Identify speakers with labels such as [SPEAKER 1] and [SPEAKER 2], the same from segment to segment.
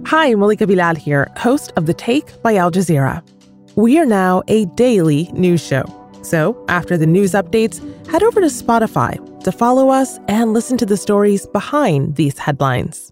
[SPEAKER 1] Hi, Malika Bilal here, host of The Take by Al Jazeera. We are now a daily news show. So after the news updates, head over to Spotify to follow us and listen to the stories behind these headlines.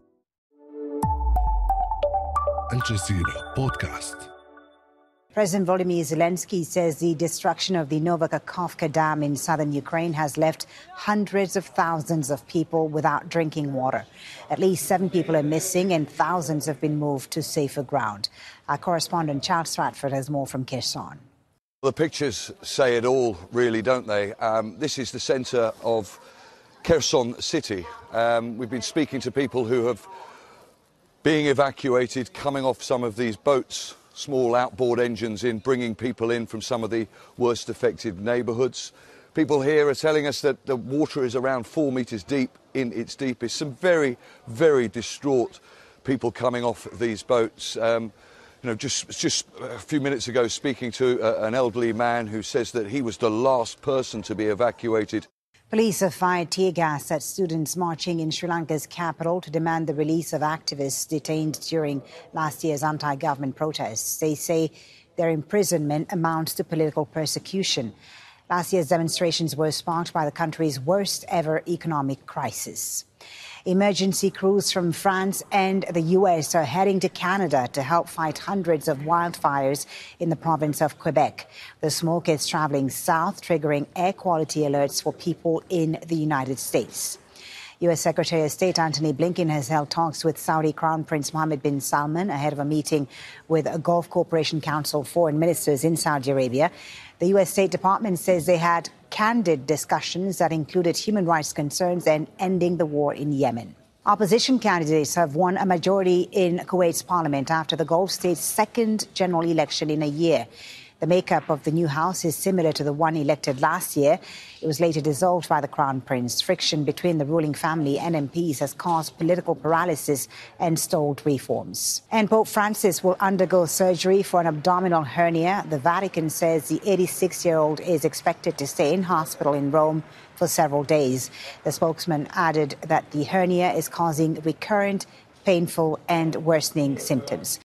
[SPEAKER 2] Al Jazeera Podcast.
[SPEAKER 3] President Volodymyr Zelensky says the destruction of the Novakhovka Dam in southern Ukraine has left hundreds of thousands of people without drinking water. At least 7 people are missing and thousands have been moved to safer ground. Our correspondent Charles Stratford has more from Kherson.
[SPEAKER 4] The pictures say it all, really, don't they? This is the centre of Kherson city. We've been speaking to people who have been evacuated, coming off some of these boats, small outboard engines in, bringing people in from some of the worst affected neighbourhoods. People here are telling us that the water is around 4 metres deep in its deepest. Some very, very distraught people coming off these boats. Just a few minutes ago, speaking to an elderly man who says that he was the last person to be evacuated.
[SPEAKER 3] Police have fired tear gas at students marching in Sri Lanka's capital to demand the release of activists detained during last year's anti-government protests. They say their imprisonment amounts to political persecution. Last year's demonstrations were sparked by the country's worst ever economic crisis. Emergency crews from France and the US are heading to Canada to help fight hundreds of wildfires in the province of Quebec. The smoke is traveling south, triggering air quality alerts for people in the United States. U.S. Secretary of State Antony Blinken has held talks with Saudi Crown Prince Mohammed bin Salman ahead of a meeting with a Gulf Cooperation Council foreign ministers in Saudi Arabia. The U.S. State Department says they had candid discussions that included human rights concerns and ending the war in Yemen. Opposition candidates have won a majority in Kuwait's parliament after the Gulf state's second general election in a year. The makeup of the new house is similar to the one elected last year. It was later dissolved by the Crown Prince. Friction between the ruling family and MPs has caused political paralysis and stalled reforms. And Pope Francis will undergo surgery for an abdominal hernia. The Vatican says the 86-year-old is expected to stay in hospital in Rome for several days. The spokesman added that the hernia is causing recurrent, painful and worsening symptoms.